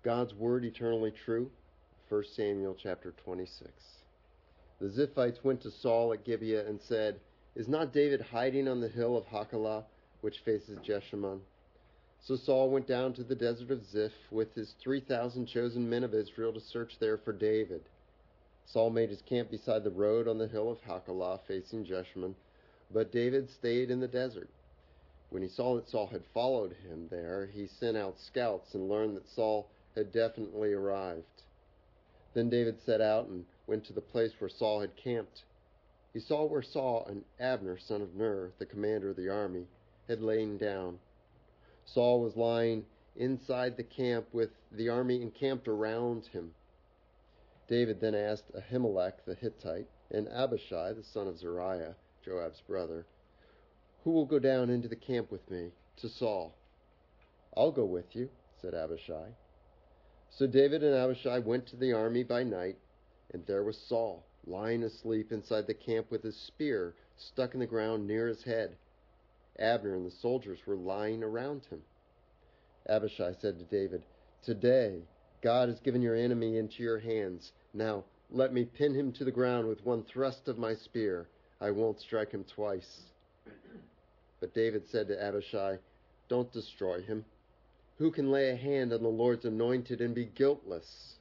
God's word eternally true. 1 Samuel chapter 26. The Ziphites went to Saul at Gibeah and said, "Is not David hiding on the hill of Hachilah, which faces Jeshimon?" So Saul went down to the desert of Ziph with his 3,000 chosen men of Israel to search there for David. Saul made his camp beside the road on the hill of Hachilah facing Jeshimon, but David stayed in the desert. When he saw that Saul had followed him there, he sent out scouts and learned that Saul had definitely arrived. Then David set out and went to the place where Saul had camped. He saw where Saul and Abner, son of Ner, the commander of the army, had lain down. Saul was lying inside the camp with the army encamped around him. David then asked Ahimelech the Hittite and Abishai, the son of Zeruiah, Joab's brother, "Who will go down into the camp with me to Saul?" "I'll go with you," said Abishai. So David and Abishai went to the army by night, and there was Saul, lying asleep inside the camp with his spear stuck in the ground near his head. Abner and the soldiers were lying around him. Abishai said to David, "Today God has given your enemy into your hands. Now let me pin him to the ground with one thrust of my spear. I won't strike him twice." But David said to Abishai, "Don't destroy him. Who can lay a hand on the Lord's anointed and be guiltless?"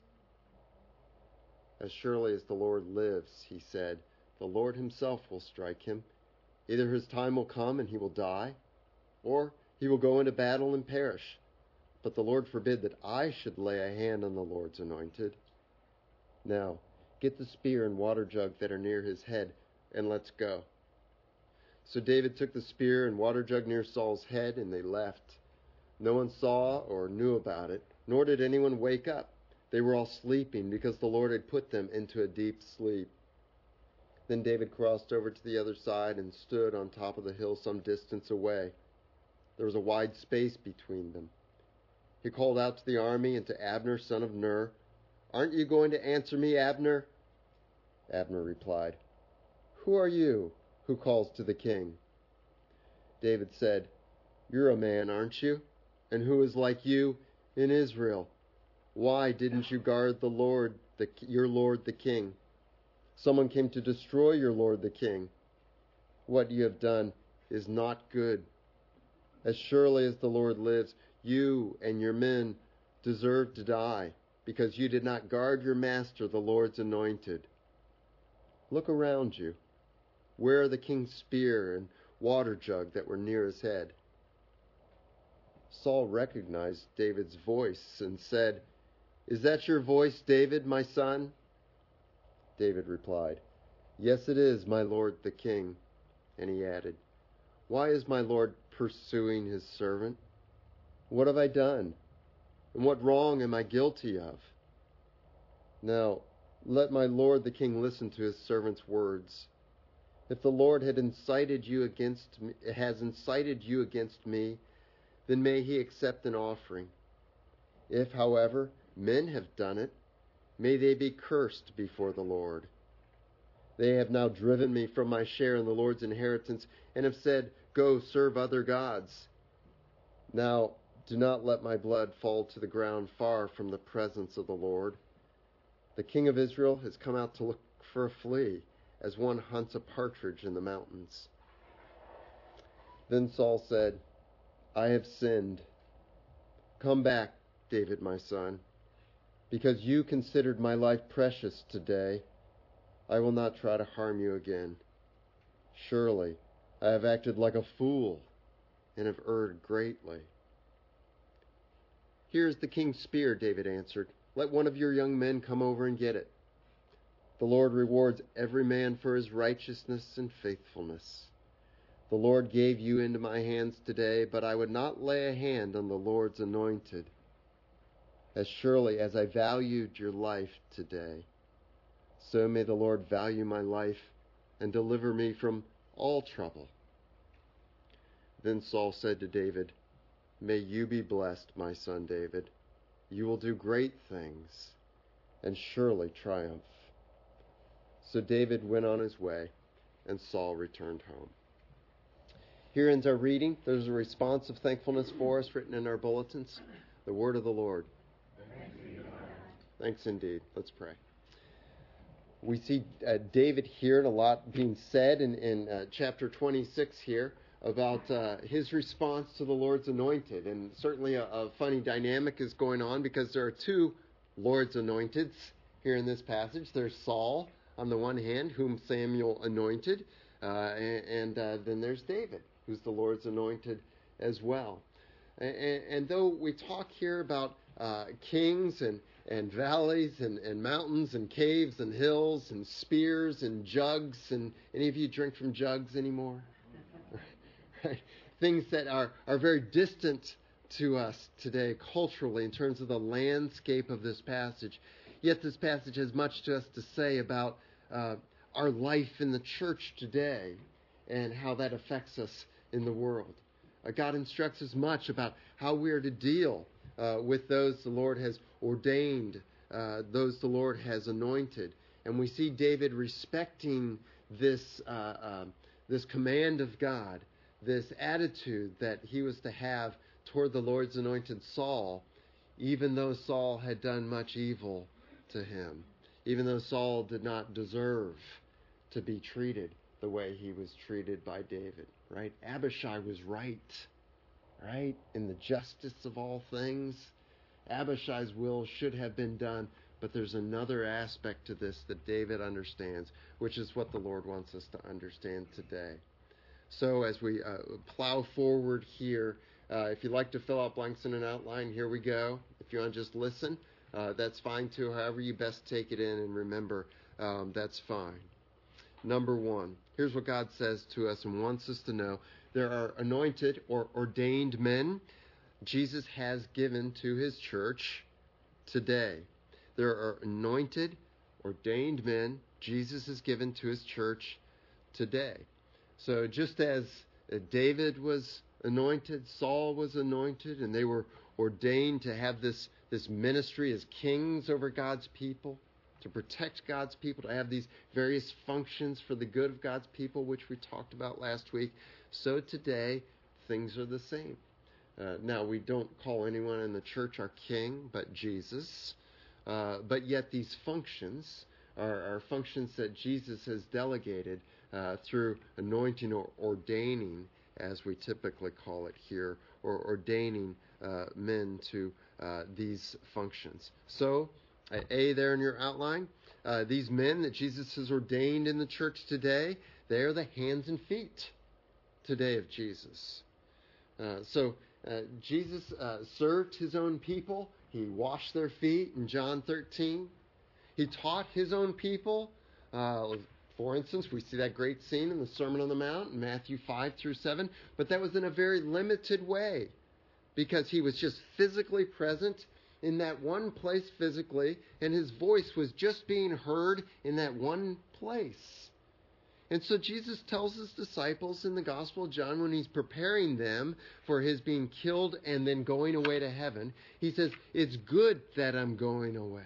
"As surely as the Lord lives," he said, "the Lord himself will strike him. Either his time will come and he will die, or he will go into battle and perish. But the Lord forbid that I should lay a hand on the Lord's anointed. Now, get the spear and water jug that are near his head, and let's go." So David took the spear and water jug near Saul's head, and they left. No one saw or knew about it, nor did anyone wake up. They were all sleeping because the Lord had put them into a deep sleep. Then David crossed over to the other side and stood on top of the hill some distance away. There was a wide space between them. He called out to the army and to Abner, son of Ner, "Aren't you going to answer me, Abner?" Abner replied, "Who are you who calls to the king?" David said, "You're a man, aren't you? And who is like you in Israel? Why didn't you guard the Lord, your Lord the king? Someone came to destroy your Lord the king. What you have done is not good. As surely as the Lord lives, you and your men deserve to die, because you did not guard your master, the Lord's anointed. Look around you. Where are the king's spear and water jug that were near his head?" Saul recognized David's voice and said, "Is that your voice, David, my son?" David replied, "Yes, it is, my lord the king." And he added, "Why is my lord pursuing his servant? What have I done? And what wrong am I guilty of? Now, let my lord the king listen to his servant's words. If the Lord has incited you against me, then may he accept an offering. If, however, men have done it, may they be cursed before the Lord. They have now driven me from my share in the Lord's inheritance and have said, 'Go serve other gods.' Now, do not let my blood fall to the ground far from the presence of the Lord. The king of Israel has come out to look for a flea, as one hunts a partridge in the mountains." Then Saul said, "I have sinned. Come back, David, my son, because you considered my life precious today. I will not try to harm you again. Surely I have acted like a fool and have erred greatly." "Here is the king's spear," David answered. "Let one of your young men come over and get it. The Lord rewards every man for his righteousness and faithfulness. The Lord gave you into my hands today, but I would not lay a hand on the Lord's anointed. As surely as I valued your life today, so may the Lord value my life and deliver me from all trouble." Then Saul said to David, "May you be blessed, my son David. You will do great things and surely triumph." So David went on his way, and Saul returned home. Here ends our reading. There's a response of thankfulness for us written in our bulletins. The word of the Lord. Thanks indeed. Let's pray. We see David here and a lot being said in chapter 26 here about his response to the Lord's anointed. And certainly a funny dynamic is going on because there are two Lord's anointeds here in this passage. There's Saul on the one hand, whom Samuel anointed, and then there's David, who's the Lord's anointed as well. And though we talk here about kings and valleys and mountains and caves and hills and spears and jugs, and any of you drink from jugs anymore? Right? Things that are very distant to us today culturally in terms of the landscape of this passage. Yet this passage has much to us to say about our life in the church today and how that affects us in the world. God instructs us much about how we are to deal with those the Lord has ordained, those the Lord has anointed. And we see David respecting this command of God, this attitude that he was to have toward the Lord's anointed Saul, even though Saul had done much evil to him, even though Saul did not deserve to be treated the way he was treated by David, right? Abishai was right? In the justice of all things. Abishai's will should have been done, but there's another aspect to this that David understands, which is what the Lord wants us to understand today. So as we plow forward here, if you'd like to fill out blanks in an outline, here we go. If you want to just listen, that's fine too. However you best take it in and remember, that's fine. Number one, here's what God says to us and wants us to know. There are anointed or ordained men Jesus has given to his church today. There are anointed, ordained men Jesus has given to his church today. So just as David was anointed, Saul was anointed, and they were ordained to have this ministry as kings over God's people, to protect God's people, to have these various functions for the good of God's people, which we talked about last week. So today, things are the same. Now, we don't call anyone in the church our king, but Jesus. But yet these functions are functions that Jesus has delegated through anointing or ordaining, as we typically call it here, or ordaining men to these functions. So, A there in your outline, these men that Jesus has ordained in the church today, they are the hands and feet today of Jesus. Jesus served his own people. He washed their feet in John 13. He taught his own people. For instance, we see that great scene in the Sermon on the Mount in Matthew 5 through 7. But that was in a very limited way because he was just physically present in that one place physically, and his voice was just being heard in that one place. And so Jesus tells his disciples in the Gospel of John, when he's preparing them for his being killed and then going away to heaven, he says, "It's good that I'm going away.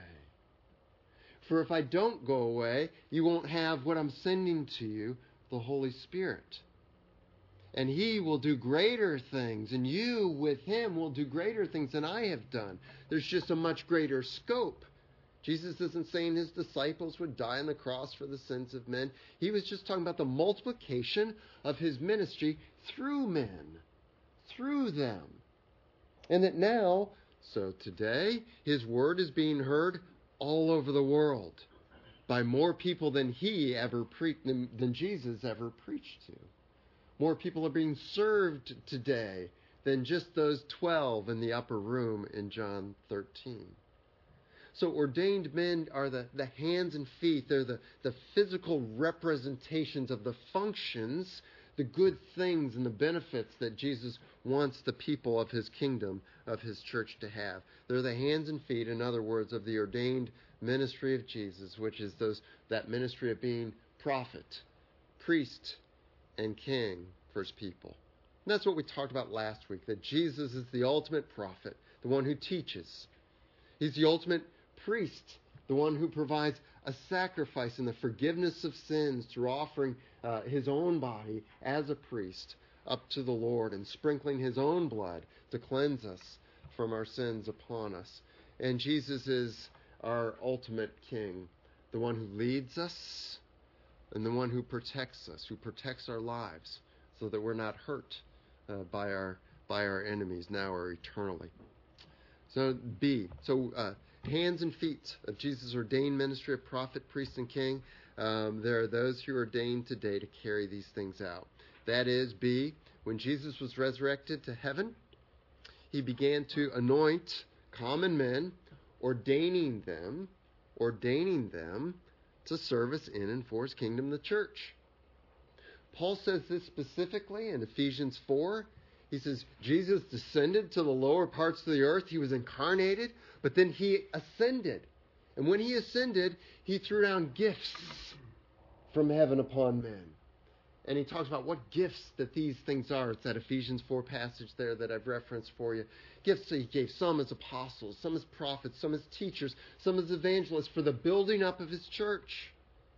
For if I don't go away, you won't have what I'm sending to you, the Holy Spirit. And he will do greater things, and you with him will do greater things than I have done." There's just a much greater scope. Jesus isn't saying his disciples would die on the cross for the sins of men. He was just talking about the multiplication of his ministry through men, through them. And that now, so today, his word is being heard all over the world by more people than than Jesus ever preached to. More people are being served today than just those 12 in the upper room in John 13. So ordained men are the hands and feet. They're the physical representations of the functions, the good things and the benefits that Jesus wants the people of his kingdom, of his church to have. They're the hands and feet, in other words, of the ordained ministry of Jesus, which is that ministry of being prophet, priest, and king for his people. And that's what we talked about last week, that Jesus is the ultimate prophet, the one who teaches. He's the ultimate priest, the one who provides a sacrifice in the forgiveness of sins through offering his own body as a priest up to the Lord and sprinkling his own blood to cleanse us from our sins upon us. And Jesus is our ultimate king, the one who leads us and the one who protects us, who protects our lives so that we're not hurt by our enemies now or eternally. So B. Hands and feet of Jesus' ordained ministry of prophet, priest, and king. There are those who are ordained today to carry these things out. That is, B. When Jesus was resurrected to heaven, he began to anoint common men, ordaining them to service in and for his kingdom, the church. Paul says this specifically in Ephesians 4. He says, Jesus descended to the lower parts of the earth. He was incarnated, but then he ascended. And when he ascended, he threw down gifts from heaven upon men. And he talks about what gifts that these things are. It's that Ephesians 4 passage there that I've referenced for you. Gifts that he gave some as apostles, some as prophets, some as teachers, some as evangelists for the building up of his church.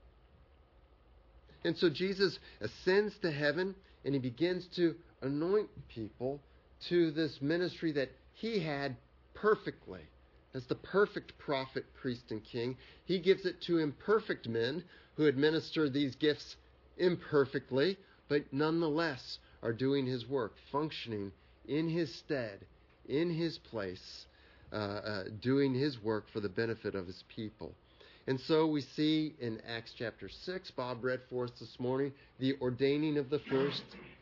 And so Jesus ascends to heaven and he begins to anoint people to this ministry that he had perfectly. As the perfect prophet, priest, and king, he gives it to imperfect men who administer these gifts imperfectly, but nonetheless are doing his work, functioning in his stead, in his place, doing his work for the benefit of his people. And so we see in Acts chapter 6, Bob read for us this morning, the ordaining of the first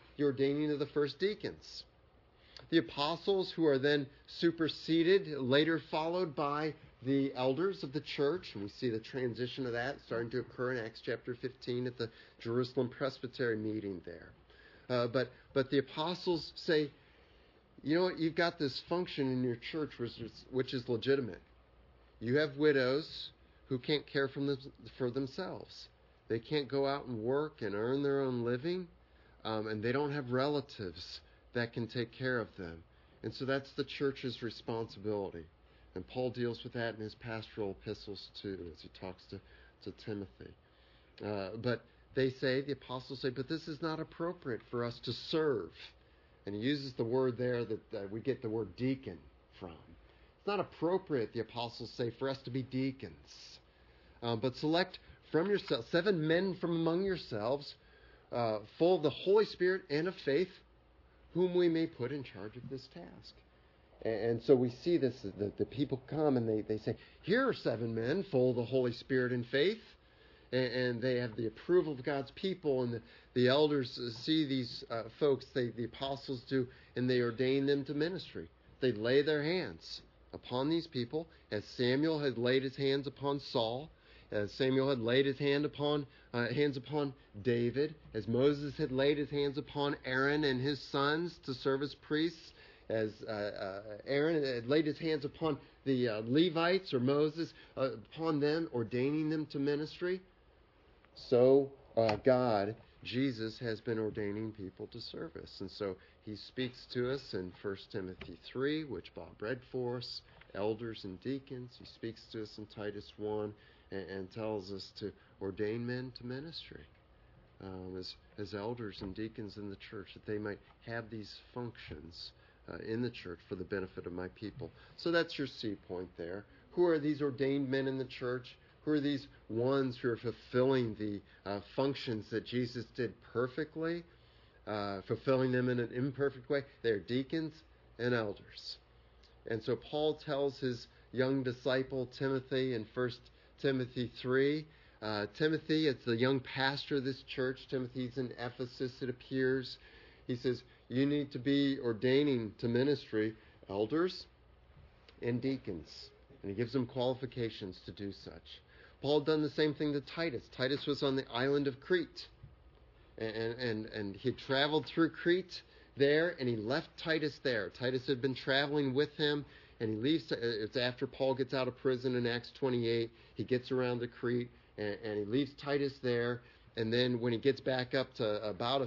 deacons. The apostles, who are then superseded, later followed by the elders of the church. And we see the transition of that starting to occur in Acts chapter 15 at the Jerusalem Presbytery meeting there. But the apostles say, you know what, you've got this function in your church which is legitimate. You have widows who can't care for themselves. They can't go out and work and earn their own living, and they don't have relatives that can take care of them. And so that's the church's responsibility. And Paul deals with that in his pastoral epistles too, as he talks to Timothy. But the apostles say, but this is not appropriate for us to serve. And he uses the word there that we get the word deacon from. It's not appropriate, the apostles say, for us to be deacons. But select from yourselves 7 men from among yourselves, full of the Holy Spirit and of faith, whom we may put in charge of this task. And so we see this, the people come and they say, here are 7 men full of the Holy Spirit and faith. And they have the approval of God's people, and the elders see these folks, the apostles do, and they ordain them to ministry. They lay their hands upon these people, as Samuel had laid his hands upon Saul, as Samuel had laid his hands upon David, as Moses had laid his hands upon Aaron and his sons to serve as priests, as Aaron had laid his hands upon the Levites or Moses, upon them, ordaining them to ministry. So Jesus, has been ordaining people to service. And so he speaks to us in 1 Timothy 3, which Bob read for us, elders and deacons. He speaks to us in Titus 1 and tells us to ordain men to ministry as elders and deacons in the church, that they might have these functions in the church for the benefit of my people. So that's your C point there. Who are these ordained men in the church? Who are these ones who are fulfilling the functions that Jesus did perfectly, fulfilling them in an imperfect way? They're deacons and elders. And so Paul tells his young disciple Timothy in 1 Timothy 3, Timothy, it's the young pastor of this church. Timothy's in Ephesus, it appears. He says, you need to be ordaining to ministry elders and deacons. And he gives them qualifications to do such. Paul had done the same thing to Titus. Titus was on the island of Crete. And he traveled through Crete there, and he left Titus there. Titus had been traveling with him, and he leaves. It's after Paul gets out of prison in Acts 28. He gets around to Crete, and he leaves Titus there. And then when he gets back up to about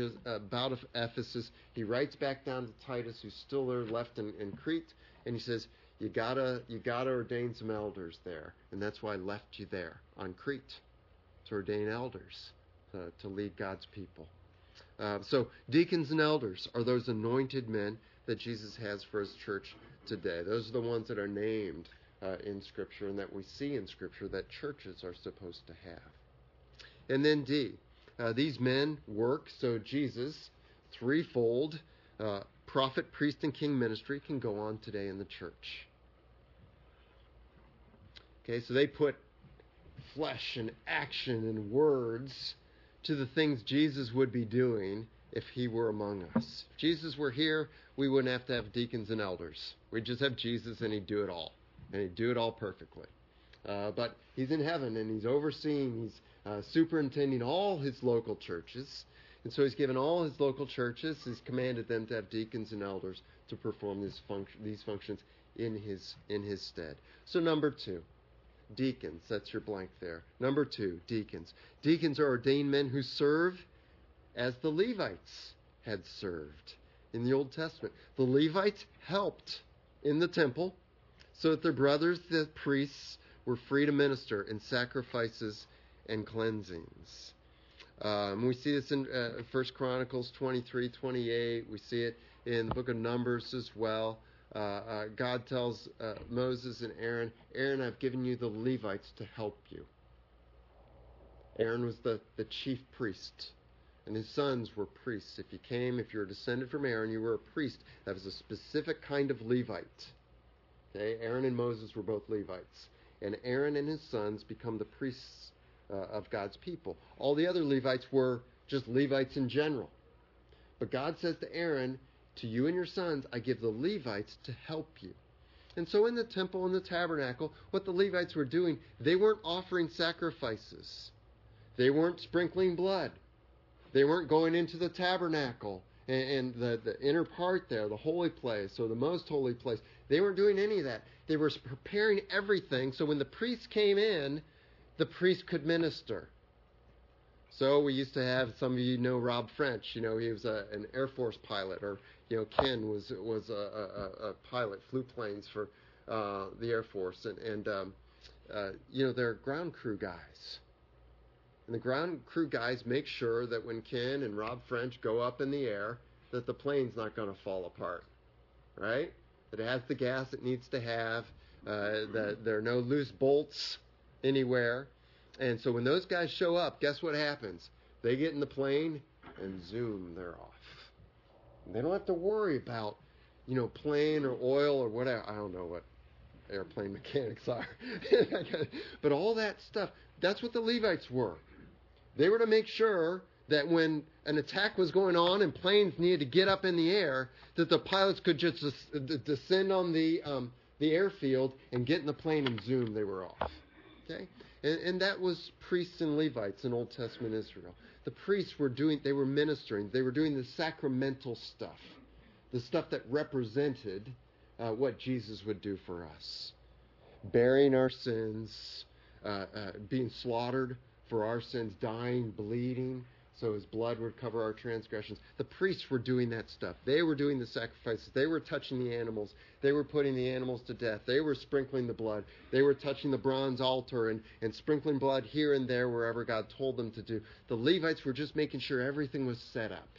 Ephesus, he writes back down to Titus, who's still there left in Crete, and he says, You gotta ordain some elders there, and that's why I left you there on Crete, to ordain elders to lead God's people. So deacons and elders are those anointed men that Jesus has for his church today. Those are the ones that are named in Scripture and that we see in Scripture that churches are supposed to have. And then D, these men work so Jesus, threefold, prophet, priest, and king ministry can go on today in the church. Okay, so they put flesh and action and words to the things Jesus would be doing if he were among us. If Jesus were here, we wouldn't have to have deacons and elders. We'd just have Jesus and he'd do it all. And he'd do it all perfectly. But he's in heaven and he's overseeing, he's superintending all his local churches. And so he's given all his local churches, he's commanded them to have deacons and elders to perform these functions in his stead. So number 2. Deacons, that's your blank there. Number 2, deacons. Deacons are ordained men who serve as the Levites had served in the Old Testament. The Levites helped in the temple so that their brothers, the priests, were free to minister in sacrifices and cleansings. We see this in 1 Chronicles 23, 28. We see it in the book of Numbers as well. God tells Moses and Aaron, Aaron, I've given you the Levites to help you. Aaron was the chief priest, and his sons were priests. If you were descended from Aaron, you were a priest. That was a specific kind of Levite. Okay, Aaron and Moses were both Levites. And Aaron and his sons become the priests of God's people. All the other Levites were just Levites in general. But God says to Aaron, to you and your sons, I give the Levites to help you. And so in the temple and the tabernacle, what the Levites were doing, they weren't offering sacrifices. They weren't sprinkling blood. They weren't going into the tabernacle and the inner part there, the holy place or the most holy place. They weren't doing any of that. They were preparing everything so when the priest came in, the priest could minister. So we used to have, some of you know Rob French. He was an Air Force pilot, or Ken was a pilot, flew planes for the Air Force, and they're ground crew guys. And the ground crew guys make sure that when Ken and Rob French go up in the air, that the plane's not going to fall apart, right? That it has the gas it needs to have, that there are no loose bolts anywhere. And so when those guys show up, guess what happens? They get in the plane and zoom, they're off. And they don't have to worry about, plane or oil or whatever. I don't know what airplane mechanics are. But all that stuff, that's what the Levites were. They were to make sure that when an attack was going on and planes needed to get up in the air, that the pilots could just descend on the airfield and get in the plane and zoom, they were off. Okay? And that was priests and Levites in Old Testament Israel. The priests they were ministering. They were doing the sacramental stuff, the stuff that represented what Jesus would do for us. Bearing our sins, being slaughtered for our sins, dying, bleeding, so his blood would cover our transgressions. The priests were doing that stuff. They were doing the sacrifices. They were touching the animals. They were putting the animals to death. They were sprinkling the blood. They were touching the bronze altar and sprinkling blood here and there wherever God told them to do. The Levites were just making sure everything was set up.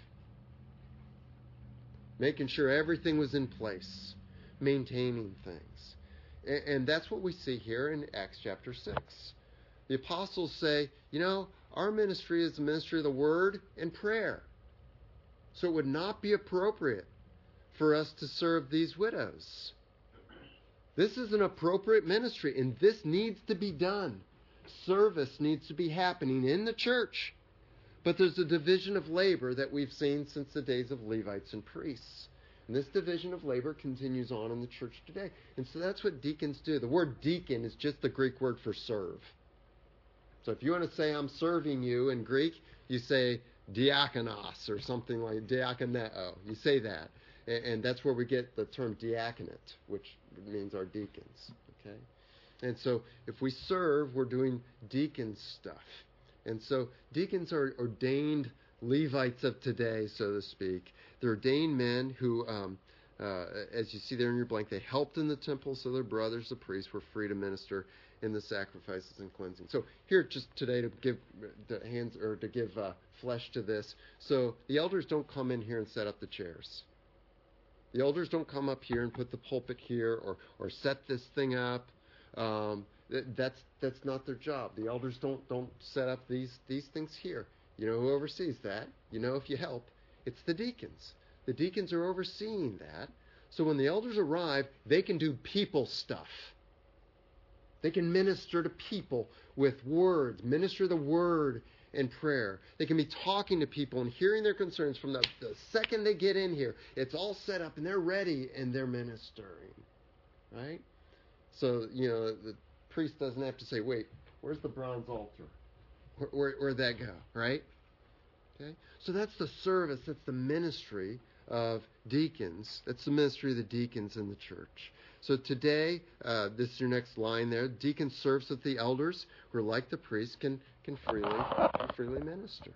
Making sure everything was in place. Maintaining things. And that's what we see here in Acts chapter 6. The apostles say, our ministry is the ministry of the word and prayer. So it would not be appropriate for us to serve these widows. This is an appropriate ministry, and this needs to be done. Service needs to be happening in the church. But there's a division of labor that we've seen since the days of Levites and priests. And this division of labor continues on in the church today. And so that's what deacons do. The word deacon is just the Greek word for serve. So if you want to say I'm serving you in Greek, you say diakonos or something like diakoneo. You say that. And that's where we get the term diaconate, which means our deacons. Okay? And so if we serve, we're doing deacon stuff. And so deacons are ordained Levites of today, so to speak. They're ordained men who, as you see there in your blank, they helped in the temple so their brothers, the priests, were free to minister in the sacrifices and cleansing. So here, just today, to give flesh to this. So the elders don't come in here and set up the chairs. The elders don't come up here and put the pulpit here or set this thing up. That's not their job. The elders don't set up these things here. You know who oversees that? You know, if you help, it's the deacons. The deacons are overseeing that. So when the elders arrive, they can do people stuff. They can minister to people with words, minister the word and prayer. They can be talking to people and hearing their concerns from the second they get in here. It's all set up and they're ready and they're ministering. Right? So, you know, the priest doesn't have to say, wait, where's the bronze altar? Where'd that go? Right? Okay? So that's the service, that's the ministry of deacons. That's the ministry of the deacons in the church. So today, this is your next line there. Deacon serves with the elders, who are like the priest, can freely minister.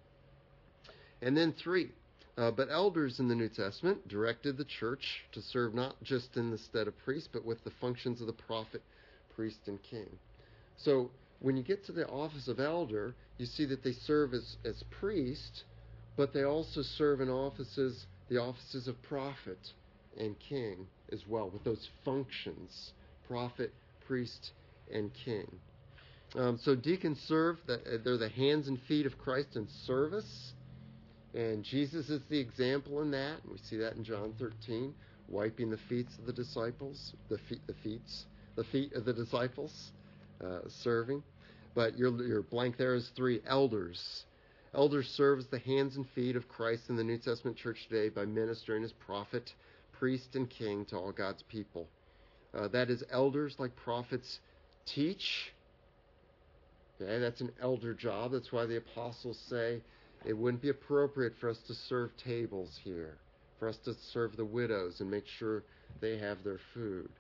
And then 3, but elders in the New Testament directed the church to serve not just in the stead of priest, but with the functions of the prophet, priest, and king. So when you get to the office of elder, you see that they serve as priest, but they also serve in the offices of prophet and king as well, with those functions, prophet, priest, and king. So deacons serve, they're the hands and feet of Christ in service, and Jesus is the example in that. We see that in John 13, wiping the feet of the disciples, the feet of the disciples, serving. But your blank there is 3, elders. Elders serve as the hands and feet of Christ in the New Testament church today by ministering as prophet, priest, and king to all God's people. That is, elders like prophets teach. Okay, that's an elder job. That's why the apostles say it wouldn't be appropriate for us to serve tables here, for us to serve the widows and make sure they have their food.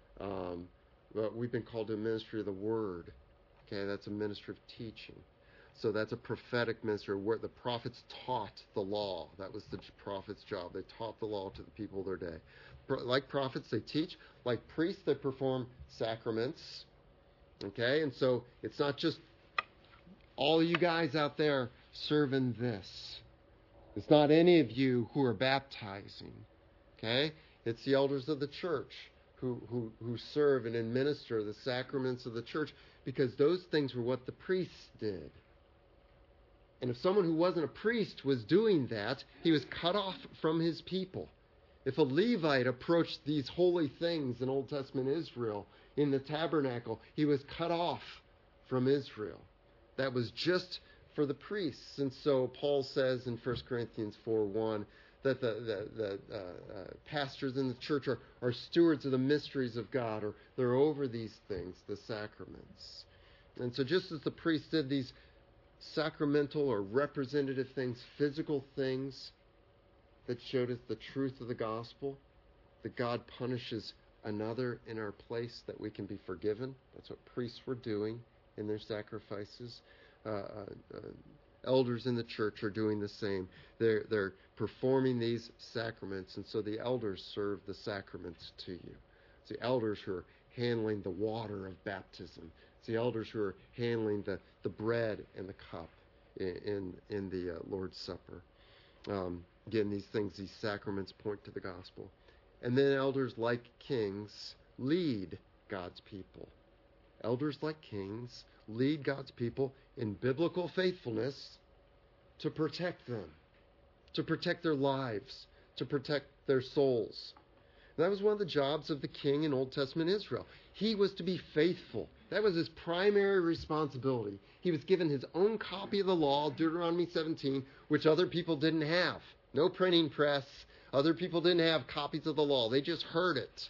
But we've been called to a ministry of the word. Okay, that's a ministry of teaching. So that's a prophetic ministry where the prophets taught the law. That was the prophet's job. They taught the law to the people of their day. Like prophets, they teach. Like priests, they perform sacraments. Okay, and so it's not just all you guys out there serving this. It's not any of you who are baptizing. Okay, it's the elders of the church who serve and administer the sacraments of the church, because those things were what the priests did. And if someone who wasn't a priest was doing that, he was cut off from his people. If a Levite approached these holy things in Old Testament Israel, in the tabernacle, he was cut off from Israel. That was just for the priests. And so Paul says in 1 Corinthians 4:1 that the pastors in the church are stewards of the mysteries of God, or they're over these things, the sacraments. And so just as the priests did these sacramental or representative things, physical things that showed us the truth of the gospel, that God punishes another in our place that we can be forgiven. That's what priests were doing in their sacrifices. Elders in the church are doing the same. They're performing these sacraments, and so the elders serve the sacraments to you. It's the elders who are handling the water of baptism. It's the elders who are handling the bread and the cup in the Lord's Supper. Again, these sacraments point to the gospel. And then elders, like kings, lead God's people. Elders, like kings, lead God's people in biblical faithfulness to protect them, to protect their lives, to protect their souls. And that was one of the jobs of the king in Old Testament Israel. He was to be faithful. That was his primary responsibility. He was given his own copy of the law, Deuteronomy 17, which other people didn't have. No printing press. Other people didn't have copies of the law. They just heard it.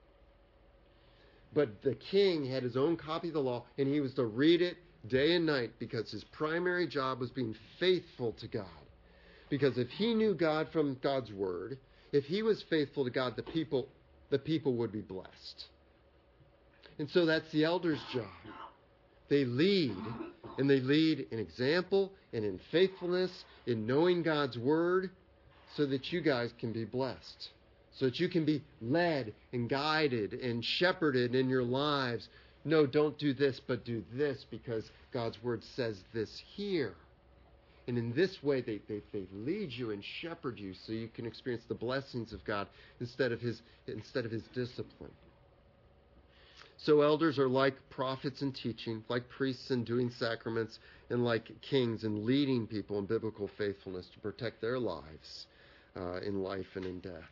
But the king had his own copy of the law, and he was to read it day and night, because his primary job was being faithful to God. Because if he knew God from God's word, if he was faithful to God, the people would be blessed. And so that's the elders' job. They lead, and they lead in example and in faithfulness, in knowing God's word, so that you guys can be blessed, so that you can be led and guided and shepherded in your lives. No, don't do this, but do this, because God's word says this here. And in this way, they lead you and shepherd you so you can experience the blessings of God instead of his discipline. So elders are like prophets in teaching, like priests in doing sacraments, and like kings in leading people in biblical faithfulness to protect their lives in life and in death.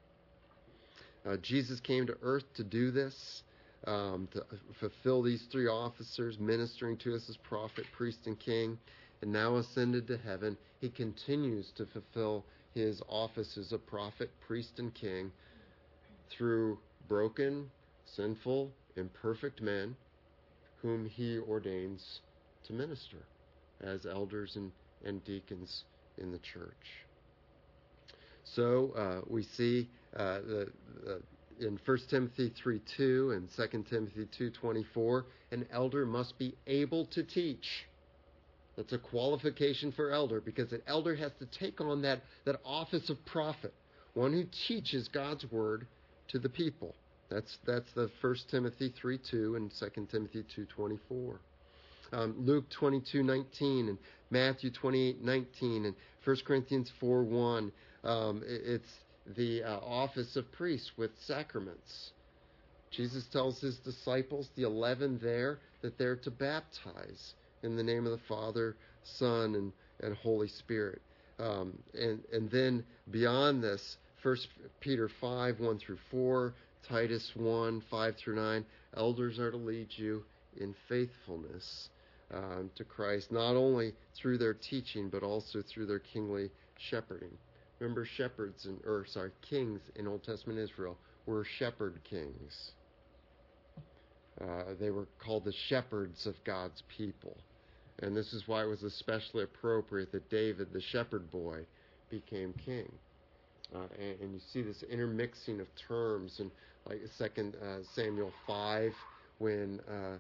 Jesus came to earth to do this, to fulfill these three officers, ministering to us as prophet, priest, and king, and now ascended to heaven. He continues to fulfill his office as a prophet, priest, and king through broken, sinful, imperfect men whom he ordains to minister as elders and deacons in the church. So we see in 1 Timothy 3:2 and 2 Timothy 2:24, an elder must be able to teach. That's a qualification for elder, because an elder has to take on that office of prophet, one who teaches God's word to the people. That's the 1 Timothy 3:2 and 2 Timothy 2:24. Luke 22:19 and Matthew 28:19 and 1 Corinthians 4:1. It's the office of priest with sacraments. Jesus tells his disciples, the 11 there, that they're to baptize in the name of the Father, Son, and Holy Spirit. And then beyond this, 1 Peter 5:1-4, Titus 1:5-9, elders are to lead you in faithfulness to Christ, not only through their teaching, but also through their kingly shepherding. Remember, kings in Old Testament Israel were shepherd kings. They were called the shepherds of God's people. And this is why it was especially appropriate that David, the shepherd boy, became king. And you see this intermixing of terms in like 2 Samuel 5, when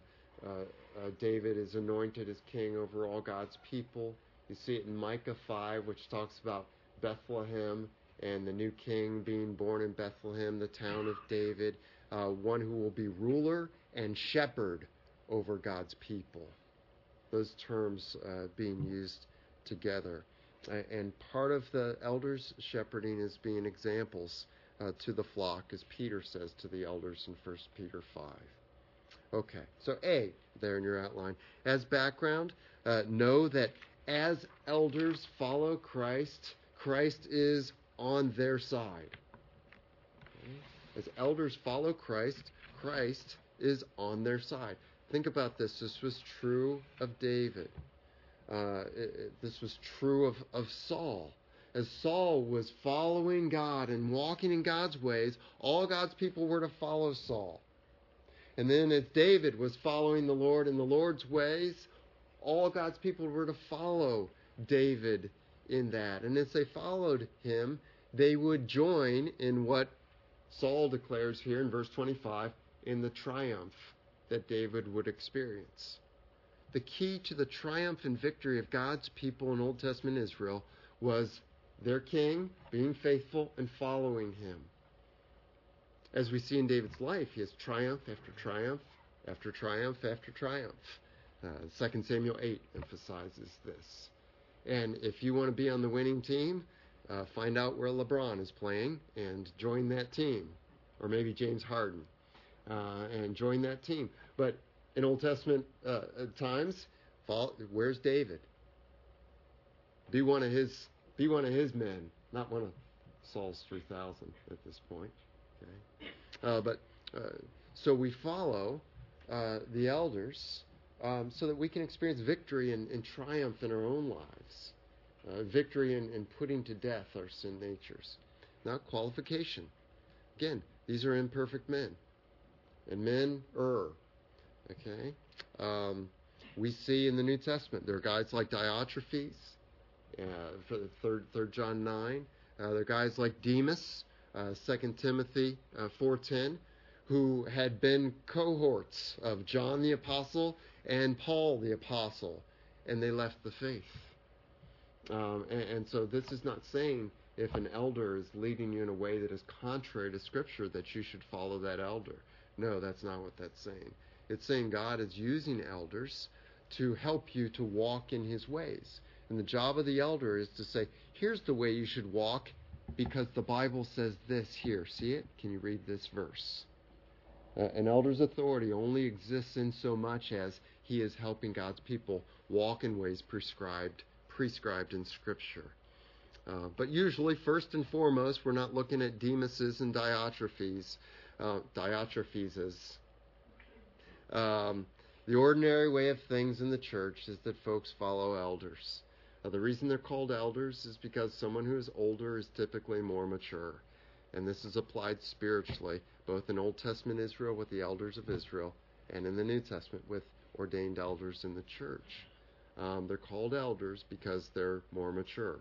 David is anointed as king over all God's people. You see it in Micah 5, which talks about Bethlehem and the new king being born in Bethlehem, the town of David, one who will be ruler and shepherd over God's people. Those terms being used together. And part of the elders' shepherding is being examples to the flock, as Peter says to the elders in 1 Peter 5. Okay, so A, there in your outline. As background, know that as elders follow Christ, Christ is on their side. Okay? As elders follow Christ, Christ is on their side. Think about this. This was true of David. This was true of Saul. As Saul was following God and walking in God's ways, all God's people were to follow Saul. And then as David was following the Lord in the Lord's ways, all God's people were to follow David in that. And as they followed him, they would join in what Saul declares here in verse 25, in the triumph that David would experience. The key to the triumph and victory of God's people in Old Testament Israel was their king being faithful and following him. As we see in David's life, he has triumph after triumph after triumph after triumph. 2 Samuel 8 emphasizes this. And if you want to be on the winning team, find out where LeBron is playing and join that team. Or maybe James Harden. And join that team. But in Old Testament times, where's David? Be one of his men, not one of Saul's 3,000 at this point. Okay, so we follow the elders so that we can experience victory and triumph in our own lives, victory in putting to death our sin natures, not qualification. Again, these are imperfect men, and men err. Okay, we see in the New Testament there are guys like Diotrephes, for the 3 John 9. There are guys like Demas, 2 Timothy 4:10, who had been cohorts of John the Apostle and Paul the Apostle, and they left the faith. And so this is not saying if an elder is leading you in a way that is contrary to Scripture that you should follow that elder. No, that's not what that's saying. It's saying God is using elders to help you to walk in his ways. And the job of the elder is to say, here's the way you should walk because the Bible says this here. See it? Can you read this verse? An elder's authority only exists in so much as he is helping God's people walk in ways prescribed in Scripture. But usually, first and foremost, we're not looking at Demas's and Diotrephes. The ordinary way of things in the church is that folks follow elders. The reason they're called elders is because someone who is older is typically more mature. And this is applied spiritually, both in Old Testament Israel with the elders of Israel and in the New Testament with ordained elders in the church. They're called elders because they're more mature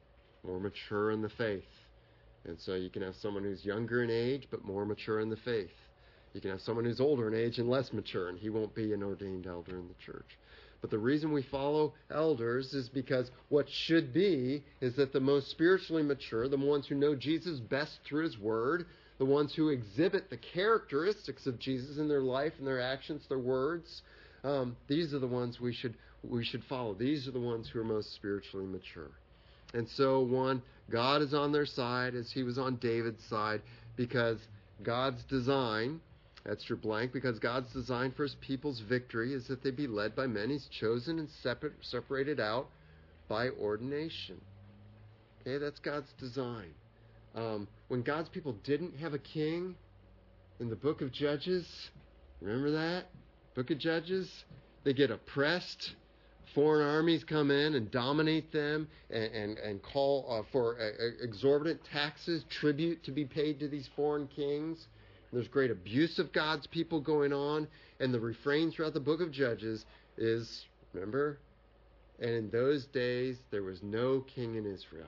in the faith. And so you can have someone who's younger in age but more mature in the faith. You can have someone who's older in age and less mature, and he won't be an ordained elder in the church. But the reason we follow elders is because what should be is that the most spiritually mature, the ones who know Jesus best through his word, the ones who exhibit the characteristics of Jesus in their life and their actions, their words, these are the ones we should follow. These are the ones who are most spiritually mature. And so, God is on their side as he was on David's side because God's design, that's your blank, because God's design for his people's victory is that they be led by men he's chosen and separated out by ordination. Okay, that's God's design. When God's people didn't have a king in the book of Judges, remember that? Book of Judges? They get oppressed. Foreign armies come in and dominate them and call for exorbitant taxes, tribute to be paid to these foreign kings. There's great abuse of God's people going on. And the refrain throughout the book of Judges is, remember, and in those days there was no king in Israel.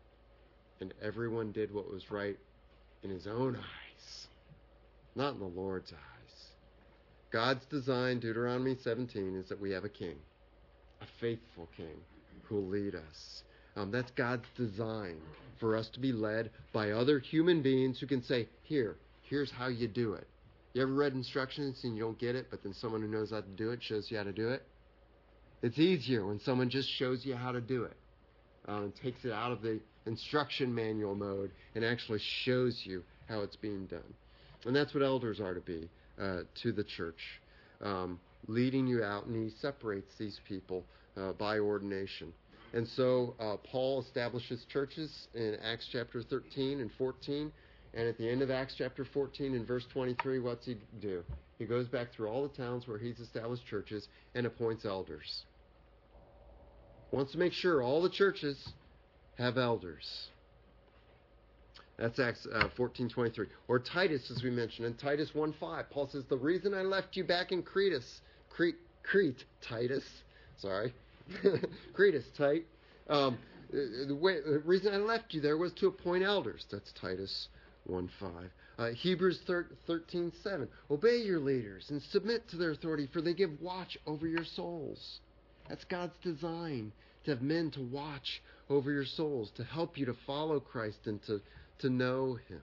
And everyone did what was right in his own eyes, not in the Lord's eyes. God's design, Deuteronomy 17, is that we have a king. A faithful king who will lead us. That's God's design for us to be led by other human beings who can say, here's how you do it. You ever read instructions and you don't get it, but then someone who knows how to do it shows you how to do it? It's easier when someone just shows you how to do it. And takes it out of the instruction manual mode and actually shows you how it's being done. And that's what elders are to be to the church. Leading you out, and he separates these people by ordination. And so Paul establishes churches in Acts chapter 13 and 14, and at the end of Acts chapter 14 in verse 23, what's he do? He goes back through all the towns where he's established churches and appoints elders. Wants to make sure all the churches have elders. That's Acts 14:23. Or Titus, as we mentioned, in Titus 1:5, Paul says, the reason I left you back in Crete, Titus. Sorry. Cretus, Tite. The reason I left you there was to appoint elders. That's Titus 1:5. Hebrews 13:7. Obey your leaders and submit to their authority, for they give watch over your souls. That's God's design, to have men to watch over your souls, to help you to follow Christ and to know him.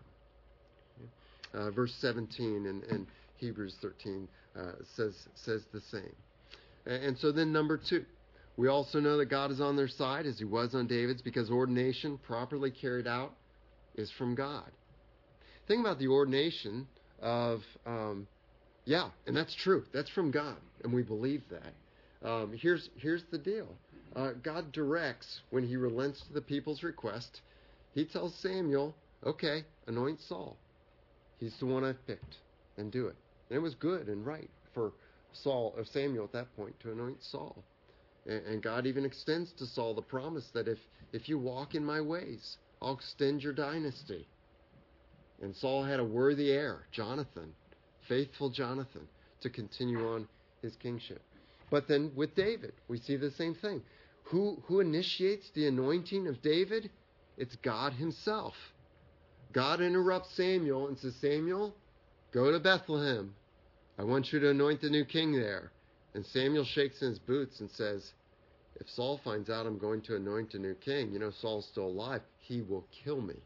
Verse 17 in Hebrews 13 says the same. And so then number 2, we also know that God is on their side as he was on David's, because ordination properly carried out is from God. Think about the ordination of, and that's true. That's from God, and we believe that. Here's the deal. God directs when he relents to the people's request. He tells Samuel, okay, anoint Saul. He's the one I've picked, and do it. And it was good and right for Samuel at that point to anoint Saul. And God even extends to Saul the promise that if you walk in my ways, I'll extend your dynasty. And Saul had a worthy heir, Jonathan, faithful Jonathan, to continue on his kingship. But then with David, we see the same thing. Who initiates the anointing of David? It's God himself. God interrupts Samuel and says, Samuel, go to Bethlehem. I want you to anoint the new king there. And Samuel shakes in his boots and says, if Saul finds out I'm going to anoint a new king, Saul's still alive, he will kill me.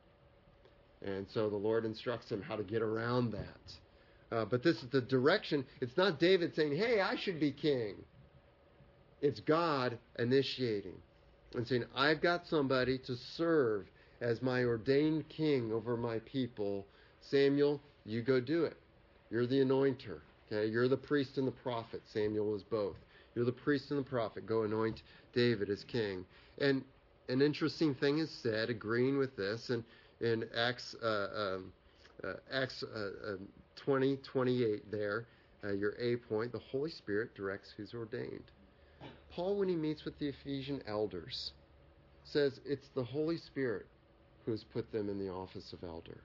And so the Lord instructs him how to get around that. But this is the direction. It's not David saying, hey, I should be king. It's God initiating and saying, I've got somebody to serve as my ordained king over my people. Samuel, you go do it. You're the anointer. Okay? You're the priest and the prophet. Samuel was both. You're the priest and the prophet. Go anoint David as king. And an interesting thing is said, agreeing with this, and in Acts 20:28 there, your A point, the Holy Spirit directs who's ordained. Paul, when he meets with the Ephesian elders, says it's the Holy Spirit who has put them in the office of elder.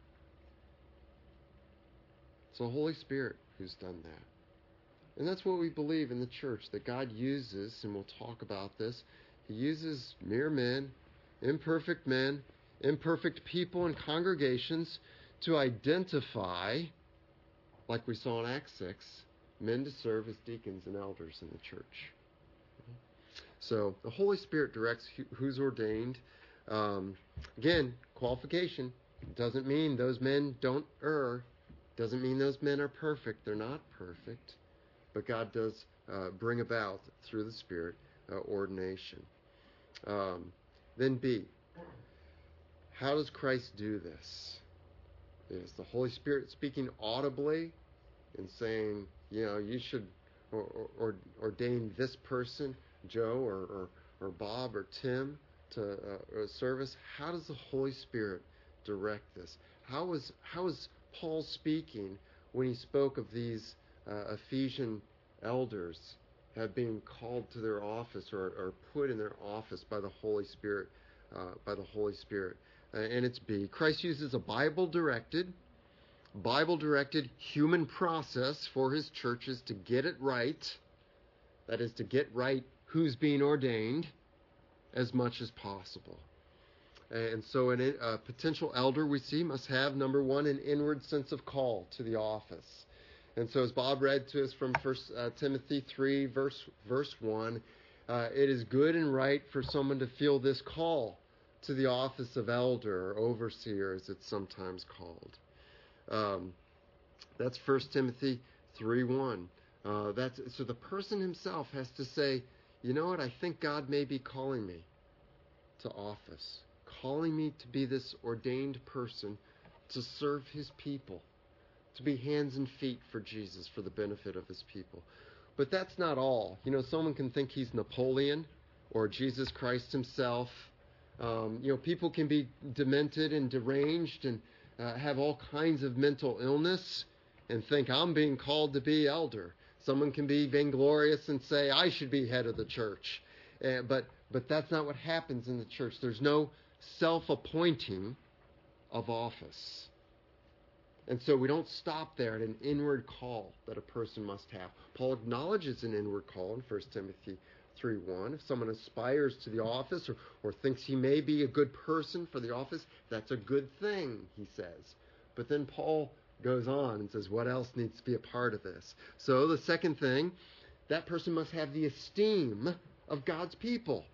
It's the Holy Spirit who's done that. And that's what we believe in the church, that God uses, and we'll talk about this, He uses mere men, imperfect people and congregations to identify, like we saw in Acts 6, men to serve as deacons and elders in the church. So the Holy Spirit directs who's ordained. Again, qualification. It doesn't mean those men don't err. Doesn't mean those men are perfect. They're not perfect. But God does bring about, through the Spirit, ordination. Then B, how does Christ do this? Is the Holy Spirit speaking audibly and saying, you should ordain this person, Joe or Bob or Tim, to a service? How does the Holy Spirit direct this? How is Paul speaking when he spoke of these Ephesian elders have been called to their office or put in their office by the Holy Spirit? And it's B. Christ uses a Bible-directed human process for his churches to get it right. That is, to get right who's being ordained as much as possible. And so a potential elder, we see, must have, number one, an inward sense of call to the office. And so as Bob read to us from 1 Timothy 3, verse 1, it is good and right for someone to feel this call to the office of elder or overseer, as it's sometimes called. That's 1 Timothy 3:1. So the person himself has to say, you know what, I think God may be calling me to office, calling me to be this ordained person to serve his people, to be hands and feet for Jesus for the benefit of his people. But that's not all. Someone can think he's Napoleon or Jesus Christ himself. People can be demented and deranged and have all kinds of mental illness and think, I'm being called to be elder. Someone can be vainglorious and say, I should be head of the church. But that's not what happens in the church. There's no self-appointing of office. And so we don't stop there at an inward call that a person must have. Paul acknowledges an inward call in 1 Timothy 3:1. If someone aspires to the office or thinks he may be a good person for the office, that's a good thing, he says. But then Paul goes on and says, what else needs to be a part of this? So the second thing, that person must have the esteem of God's people.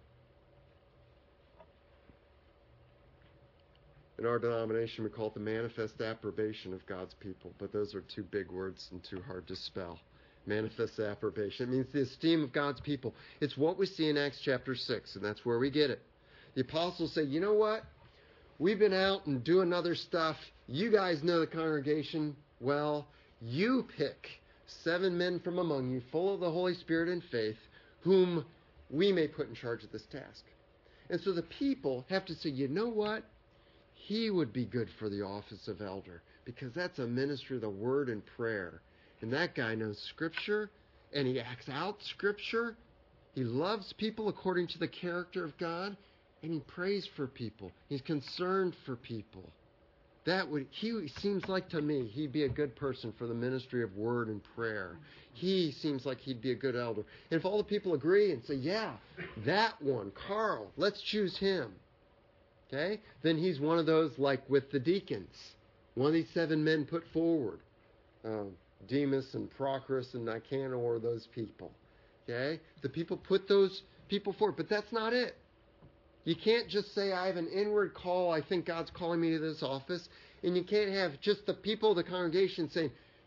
In our denomination, we call it the manifest approbation of God's people, but those are two big words and too hard to spell. Manifest approbation. It means the esteem of God's people. It's what we see in Acts chapter 6, and that's where we get it. The apostles say, you know what? We've been out and doing other stuff. You guys know the congregation well. You pick 7 men from among you, full of the Holy Spirit and faith, whom we may put in charge of this task. And so the people have to say, you know what? He would be good for the office of elder, because that's a ministry of the word and prayer. And that guy knows Scripture, and he acts out Scripture. He loves people according to the character of God, and he prays for people. He's concerned for people. He seems like to me he'd be a good person for the ministry of word and prayer. He seems like he'd be a good elder. And if all the people agree and say, yeah, that one, Carl, let's choose him. Okay? Then he's one of those, like with the deacons. One of these 7 men put forward. Demas and Procrus and Nicanor, those people. Okay? The people put those people forward. But that's not it. You can't just say, I have an inward call, I think God's calling me to this office. And you can't have just the people of the congregation saying,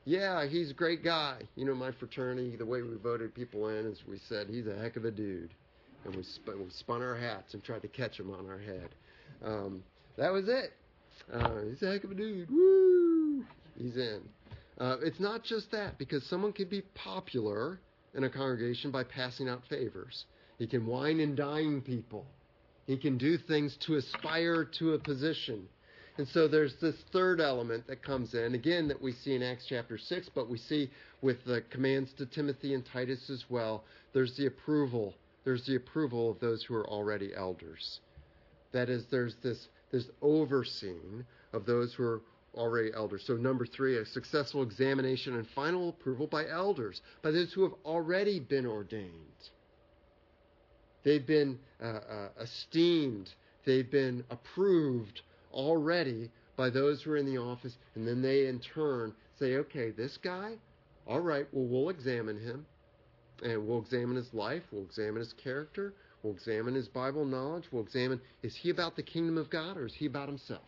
yeah, he's a great guy. You know, my fraternity, the way we voted people in is we said, he's a heck of a dude. And we spun our hats and tried to catch him on our head. That was it. He's a heck of a dude. Woo! He's in. It's not just that, because someone could be popular in a congregation by passing out favors. He can wine and dine people. He can do things to aspire to a position. And so there's this third element that comes in, again, that we see in Acts chapter 6, but we see with the commands to Timothy and Titus as well. There's the approval. There's the approval of those who are already elders. That is, there's this overseeing of those who are already elders. So number 3, a successful examination and final approval by elders, by those who have already been ordained. They've been esteemed. They've been approved already by those who are in the office. And then they, in turn, say, okay, this guy, all right, well, we'll examine him. And we'll examine his life. We'll examine his character. We'll examine his Bible knowledge. We'll examine, is he about the kingdom of God or is he about himself?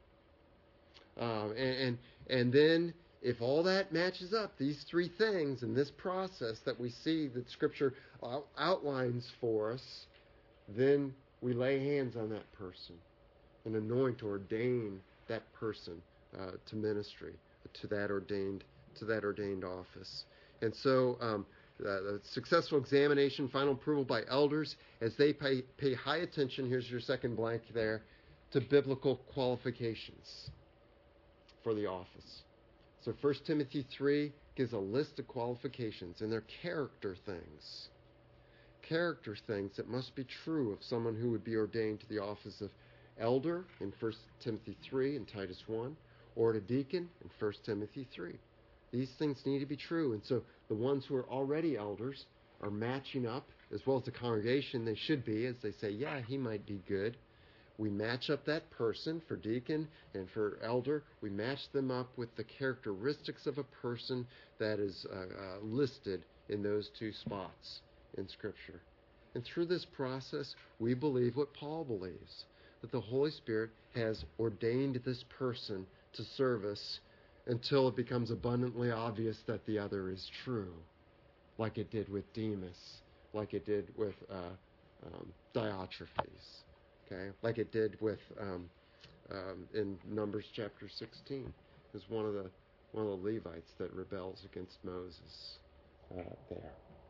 And then if all that matches up, these 3 things in this process that we see that Scripture outlines for us, then we lay hands on that person and anoint or ordain that person to ministry, to that ordained office. And so the successful examination, final approval by elders, as they pay high attention, here's your second blank there, to biblical qualifications for the office. So 1 Timothy 3 gives a list of qualifications, and they're character things. Character things that must be true of someone who would be ordained to the office of elder in 1 Timothy 3 and Titus 1, or to deacon in 1 Timothy 3. These things need to be true, and so the ones who are already elders are matching up, as well as the congregation they should be, as they say, yeah, he might be good. We match up that person for deacon and for elder. We match them up with the characteristics of a person that is listed in those 2 spots in Scripture. And through this process, we believe what Paul believes, that the Holy Spirit has ordained this person to service until it becomes abundantly obvious that the other is true, like it did with Demas, like it did with Diotrephes. Okay, like it did with in Numbers chapter 16, is one of the Levites that rebels against Moses there. Okay.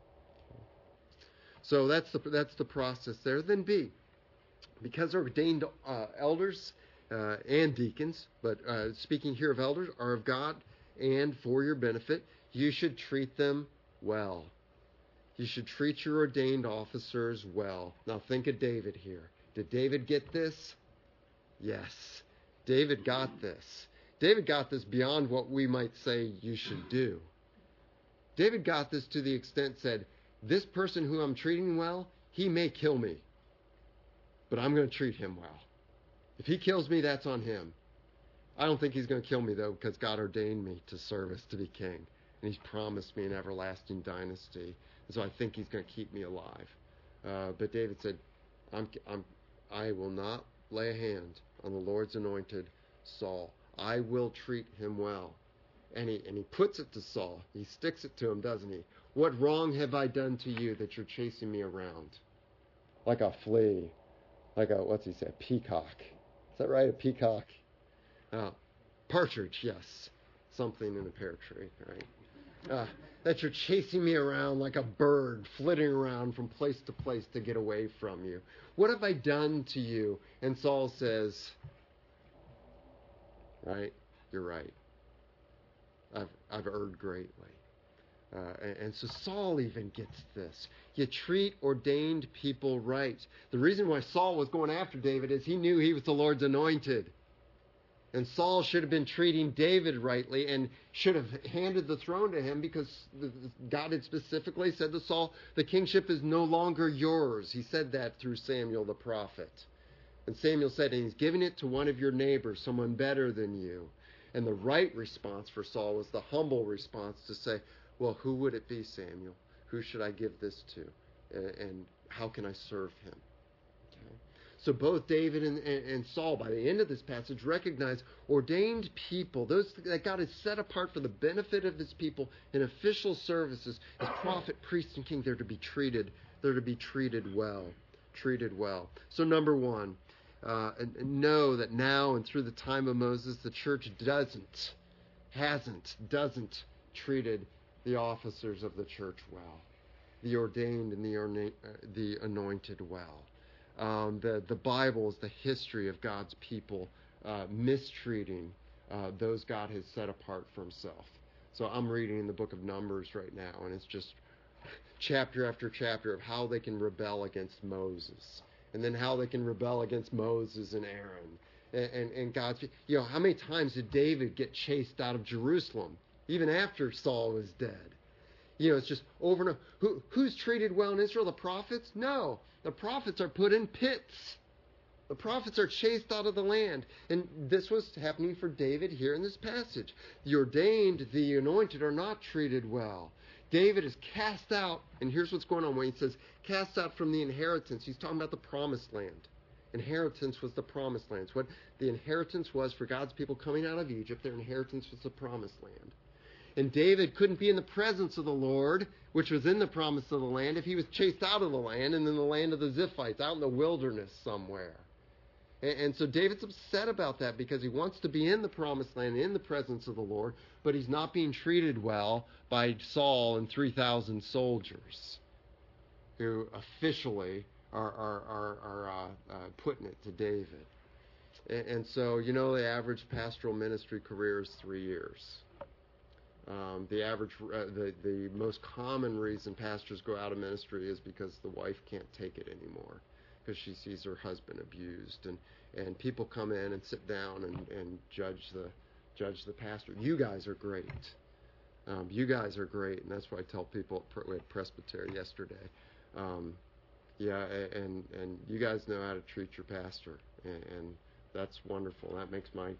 So that's the process there. Then B, because ordained elders and deacons, but speaking here of elders, are of God and for your benefit, you should treat them well. You should treat your ordained officers well. Now think of David here. Did David get this? Yes. David got this. David got this beyond what we might say you should do. David got this to the extent said, this person who I'm treating well, he may kill me, but I'm going to treat him well. If he kills me, that's on him. I don't think he's going to kill me, though, because God ordained me to service, to be king. And he's promised me an everlasting dynasty. And so I think he's going to keep me alive. But David said, I will not lay a hand on the Lord's anointed Saul. I will treat him well. And he puts it to Saul. He sticks it to him, doesn't he? What wrong have I done to you that you're chasing me around? Like a flea. Like a, what's he say, peacock. Is that right, a peacock? Partridge, yes. Something in a pear tree, right? That you're chasing me around like a bird, flitting around from place to place to get away from you. What have I done to you? And Saul says, right, you're right. I've erred greatly. And so Saul even gets this. You treat ordained people right. The reason why Saul was going after David is he knew he was the Lord's anointed. And Saul should have been treating David rightly and should have handed the throne to him because God had specifically said to Saul, the kingship is no longer yours. He said that through Samuel the prophet. And Samuel said, and he's giving it to one of your neighbors, someone better than you. And the right response for Saul was the humble response to say, well, who would it be, Samuel? Who should I give this to? And how can I serve him? Okay. So both David and Saul, by the end of this passage, recognize ordained people, those that God has set apart for the benefit of his people in official services as prophet, priest, and king. They're to be treated well. Treated well. So number one, know that now and through the time of Moses, the church doesn't treated the officers of the church well, the ordained and the anointed well. The Bible is the history of God's people mistreating those God has set apart for himself. So I'm reading the book of Numbers right now, and it's just chapter after chapter of how they can rebel against Moses, and then how they can rebel against Moses and Aaron. And God's, how many times did David get chased out of Jerusalem, even after Saul was dead? It's just over and over. Who's treated well in Israel? The prophets? No. The prophets are put in pits. The prophets are chased out of the land. And this was happening for David here in this passage. The ordained, the anointed are not treated well. David is cast out, and here's what's going on when he says, cast out from the inheritance. He's talking about the promised land. Inheritance was the promised land. It's what the inheritance was for God's people coming out of Egypt. Their inheritance was the promised land. And David couldn't be in the presence of the Lord, which was in the promise of the land, if he was chased out of the land and in the land of the Ziphites, out in the wilderness somewhere. And so David's upset about that because he wants to be in the promised land, in the presence of the Lord, but he's not being treated well by Saul and 3,000 soldiers who officially are putting it to David. And so, the average pastoral ministry career is 3 years. The most common reason pastors go out of ministry is because the wife can't take it anymore, because she sees her husband abused, and people come in and sit down and judge the pastor. You guys are great. You guys are great, and that's why I tell people at Presbytery yesterday. And you guys know how to treat your pastor, and that's wonderful. That makes my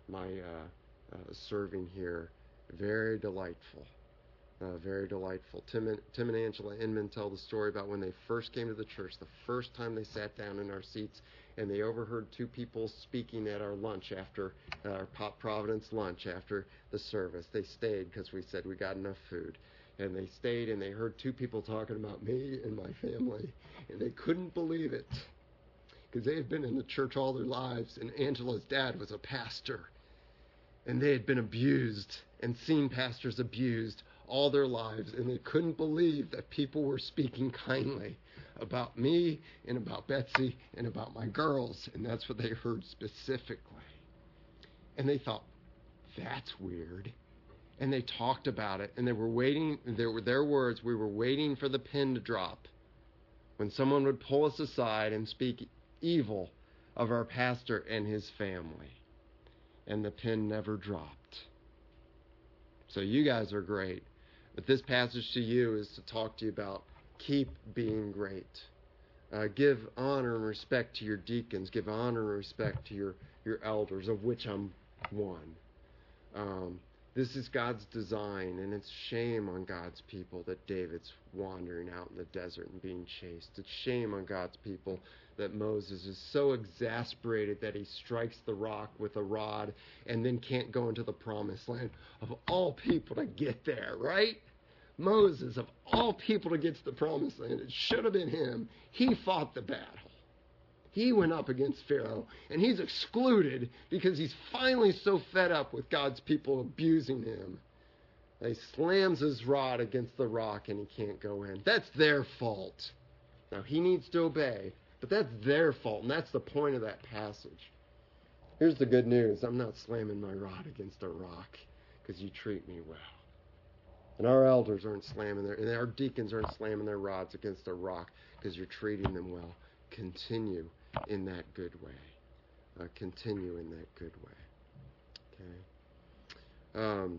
serving here very delightful. Very delightful. Tim and Angela Inman tell the story about when they first came to the church, the first time they sat down in our seats, and they overheard two people speaking at our lunch after our Pop Providence lunch after the service. They stayed because we said we got enough food. And they stayed, and they heard two people talking about me and my family, and they couldn't believe it because they had been in the church all their lives, and Angela's dad was a pastor, and they had been abused and seen pastors abused all their lives, and they couldn't believe that people were speaking kindly about me and about Betsy and about my girls, and that's what they heard specifically. And they thought, that's weird. And they talked about it, and they were waiting, there were their words, we were waiting for the pin to drop when someone would pull us aside and speak evil of our pastor and his family. And the pin never dropped. So you guys are great. But this passage to you is to talk to you about keep being great. Give honor and respect to your deacons. Give honor and respect to your elders, of which I'm one. This is God's design, and it's shame on God's people that David's wandering out in the desert and being chased. It's shame on God's people that Moses is so exasperated that he strikes the rock with a rod and then can't go into the promised land. Of all people to get there, right? Moses, of all people to get to the promised land, it should have been him. He fought the battle. He went up against Pharaoh, and he's excluded because he's finally so fed up with God's people abusing him. He slams his rod against the rock, and he can't go in. That's their fault. Now, he needs to obey, but that's their fault, and that's the point of that passage. Here's the good news. I'm not slamming my rod against a rock because you treat me well. And our elders aren't slamming and our deacons aren't slamming their rods against a rock because you're treating them well. Continue in that good way. Continue in that good way. Okay.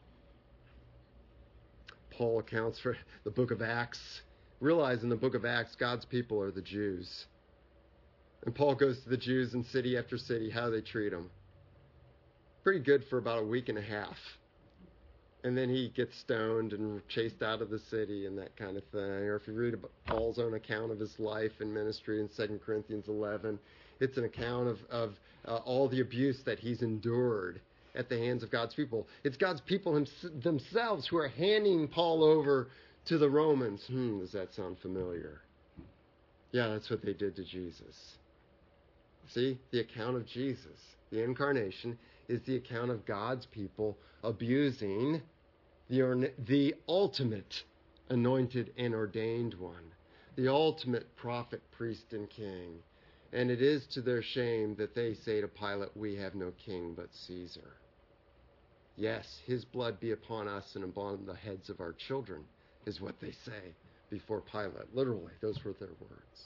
Paul accounts for the book of Acts. Realize in the book of Acts, God's people are the Jews. And Paul goes to the Jews in city after city, how they treat them. Pretty good for about a week and a half. And then he gets stoned and chased out of the city and that kind of thing. Or if you read Paul's own account of his life and ministry in 2 Corinthians 11, it's an account of all the abuse that he's endured at the hands of God's people. It's God's people themselves who are handing Paul over to the Romans. Does that sound familiar? Yeah, that's what they did to Jesus. See, the account of Jesus, the incarnation, is the account of God's people abusing the ultimate anointed and ordained one, the ultimate prophet, priest, and king. And it is to their shame that they say to Pilate, "We have no king but Caesar." Yes, his blood be upon us and upon the heads of our children, is what they say before Pilate. Literally, those were their words.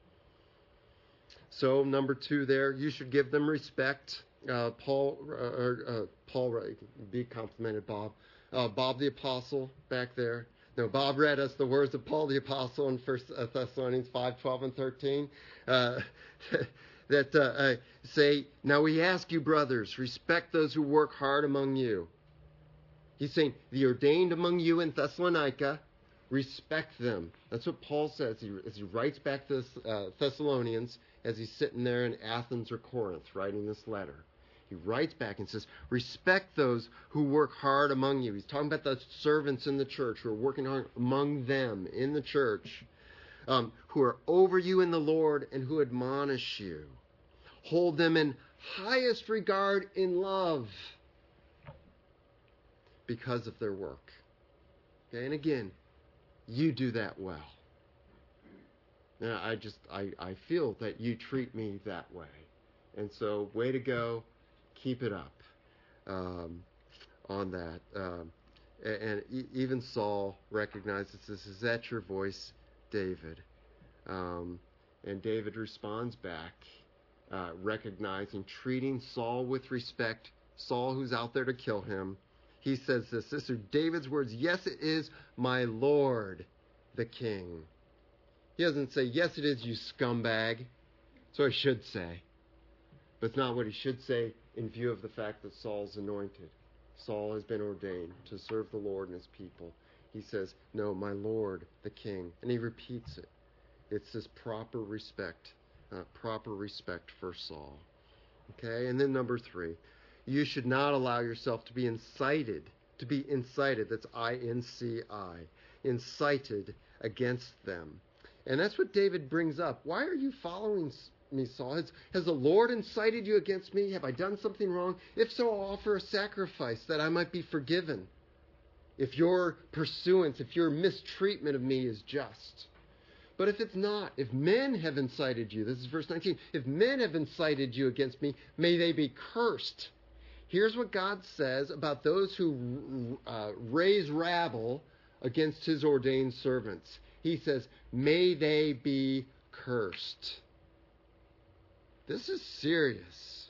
So, number 2 there, you should give them respect. Paul, be complimented, Bob. Bob the Apostle back there. No, Bob read us the words of Paul the Apostle in 1 Thessalonians 5:12 and 13. That say, "Now we ask you, brothers, respect those who work hard among you." He's saying, the ordained among you in Thessalonica, respect them. That's what Paul says as he writes back to the Thessalonians as he's sitting there in Athens or Corinth writing this letter. He writes back and says, respect those who work hard among you. He's talking about the servants in the church who are working hard among them in the church, who are over you in the Lord and who admonish you. Hold them in highest regard in love because of their work. Okay, and again, you do that well. Now, I feel that you treat me that way. And so, way to go. Keep it up on that. And even Saul recognizes this. Is that your voice, David? And David responds back, recognizing, treating Saul with respect. Saul, who's out there to kill him. He says this. These are David's words. "Yes, it is my Lord, the King." He doesn't say, "Yes, it is, you scumbag." So he should say. But it's not what he should say in view of the fact that Saul's anointed. Saul has been ordained to serve the Lord and his people. He says, "No, my Lord, the King." And he repeats it. It's this proper respect for Saul. Okay, and then number 3, you should not allow yourself to be incited. That's I-N-C-I. Incited against them. And that's what David brings up. Why are you following me, Saul? Has the Lord incited you against me? Have I done something wrong? If so, I'll offer a sacrifice that I might be forgiven. If your pursuance, if your mistreatment of me is just. But if it's not, if men have incited you, this is verse 19, if men have incited you against me, may they be cursed. Here's what God says about those who raise rabble against his ordained servants. He says, may they be cursed. This is serious.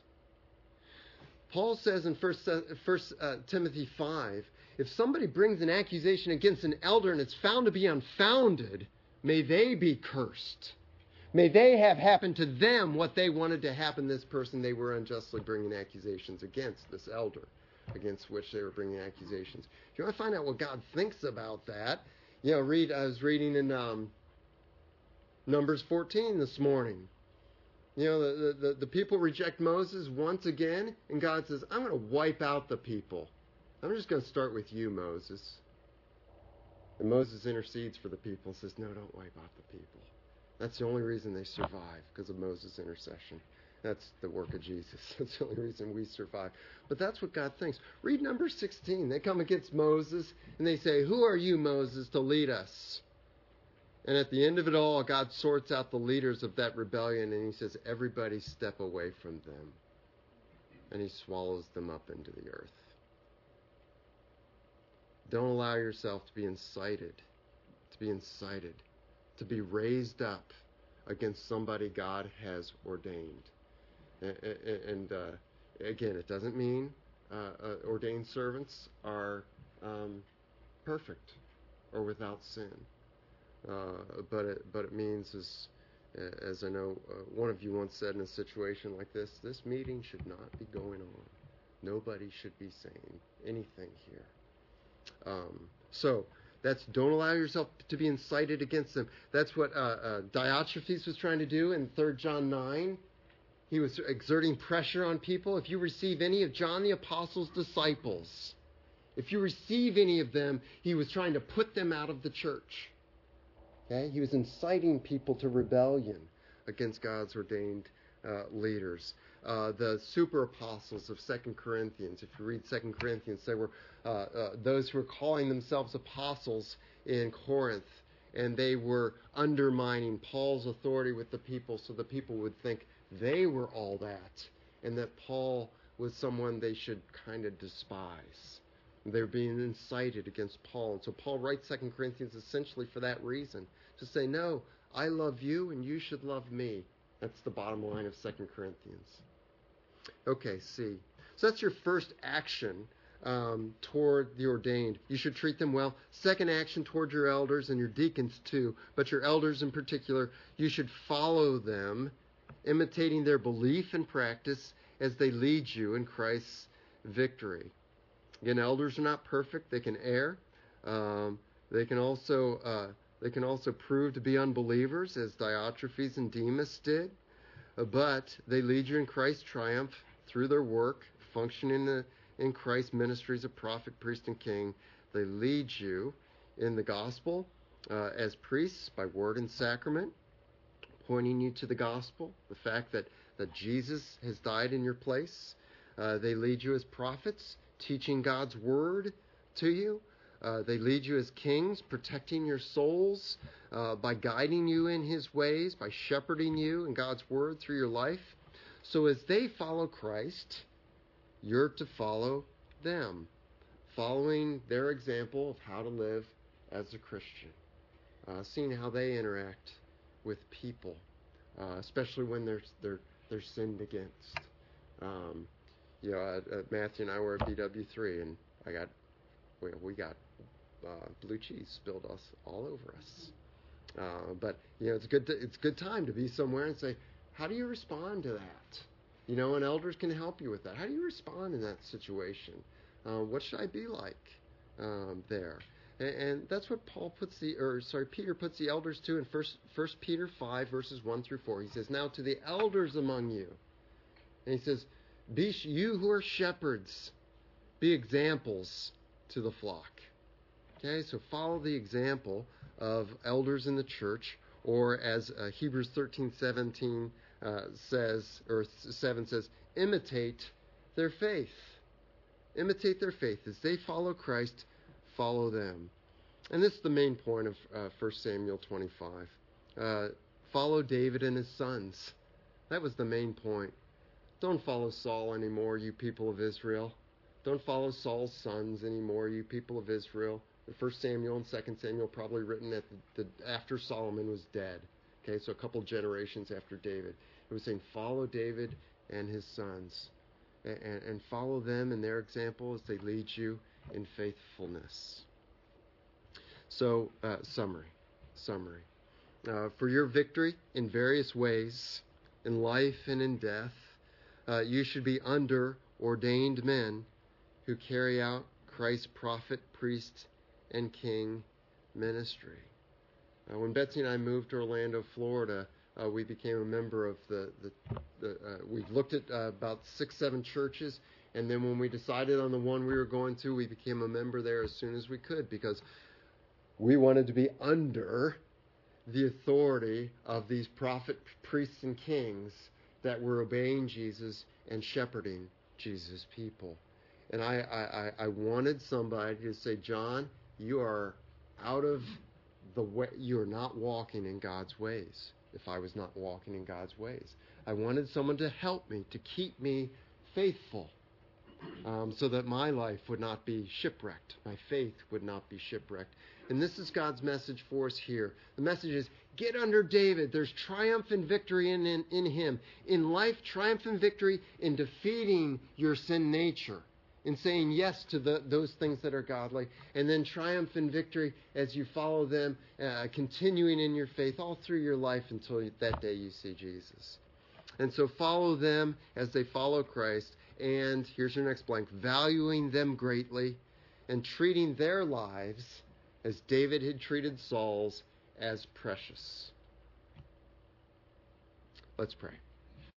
Paul says in 1 Timothy 5, if somebody brings an accusation against an elder and it's found to be unfounded, may they be cursed. May they have happened to them what they wanted to happen to this person they were unjustly bringing accusations against, this elder against which they were bringing accusations. If you want to find out what God thinks about that, I was reading in Numbers 14 this morning. The people reject Moses once again, and God says, I'm going to wipe out the people. I'm just going to start with you, Moses. And Moses intercedes for the people and says, no, don't wipe out the people. That's the only reason they survive, because of Moses' intercession. That's the work of Jesus. That's the only reason we survive. But that's what God thinks. Read Numbers 16. They come against Moses, and they say, who are you, Moses, to lead us? And at the end of it all, God sorts out the leaders of that rebellion, and he says, everybody step away from them. And he swallows them up into the earth. Don't allow yourself to be incited, to be raised up against somebody God has ordained. And again, it doesn't mean ordained servants are perfect or without sin. But it means, as I know one of you once said in a situation like this meeting should not be going on. Nobody should be saying anything here. So that's don't allow yourself to be incited against them. That's what Diotrephes was trying to do in 3 John 9. He was exerting pressure on people. If you receive any of John the Apostle's disciples, if you receive any of them, he was trying to put them out of the church. Okay? He was inciting people to rebellion against God's ordained leaders. The super apostles of 2 Corinthians, if you read 2 Corinthians, they were those who were calling themselves apostles in Corinth, and they were undermining Paul's authority with the people so the people would think they were all that, and that Paul was someone they should kind of despise. They're being incited against Paul. And so Paul writes 2 Corinthians essentially for that reason, to say, no, I love you and you should love me. That's the bottom line of 2 Corinthians. Okay, C. So that's your first action toward the ordained. You should treat them well. Second action toward your elders and your deacons too, but your elders in particular, you should follow them, imitating their belief and practice as they lead you in Christ's victory. Again, elders are not perfect. They can err. They can also prove to be unbelievers, as Diotrephes and Demas did. But they lead you in Christ's triumph through their work, functioning in Christ's ministries of prophet, priest, and king. They lead you in the gospel as priests by word and sacrament, pointing you to the gospel, the fact that Jesus has died in your place. They lead you as prophets, teaching God's word to you. They lead you as kings, protecting your souls by guiding you in his ways, by shepherding you in God's word through your life. So as they follow Christ, you're to follow them, following their example of how to live as a Christian, seeing how they interact with people, especially when they're sinned against. Matthew and I were at BW3, and we got blue cheese spilled all over us. But it's a good time to be somewhere and say, how do you respond to that? And elders can help you with that. How do you respond in that situation? What should I be like there? And that's what Peter puts the elders to in 1 Peter 5 verses 1 through 4. He says, now to the elders among you, and he says, be you who are shepherds, be examples to the flock. Okay, so follow the example of elders in the church, or as Hebrews 13:17 says, or 7 says, imitate their faith. Imitate their faith. As they follow Christ, follow them. And this is the main point of 1 Samuel 25. Follow David and his sons. That was the main point. Don't follow Saul anymore, you people of Israel. Don't follow Saul's sons anymore, you people of Israel. 1 Samuel and 2 Samuel probably written after Solomon was dead. Okay, so a couple generations after David. It was saying follow David and his sons. And follow them in their example as they lead you in faithfulness. So, summary. For your victory in various ways, in life and in death, you should be under ordained men who carry out Christ's prophet, priest, and king ministry. When Betsy and I moved to Orlando, Florida, we became a member of we've looked at about 6-7 churches, and then when we decided on the one we were going to, we became a member there as soon as we could, because we wanted to be under the authority of these prophet, priests, and kings that were obeying Jesus and shepherding Jesus' people. And I wanted somebody to say, John, you are out of the way, you are not walking in God's ways. If I was not walking in God's ways, I wanted someone to help me, to keep me faithful, so that my life would not be shipwrecked, my faith would not be shipwrecked. And this is God's message for us here. The message is, get under David. There's triumph and victory in him. In life, triumph and victory in defeating your sin nature, in saying yes to those things that are godly, and then triumph and victory as you follow them, continuing in your faith all through your life until that day you see Jesus. And so follow them as they follow Christ, and here's your next blank, valuing them greatly and treating their lives, as David had treated Saul's, as precious. Let's pray.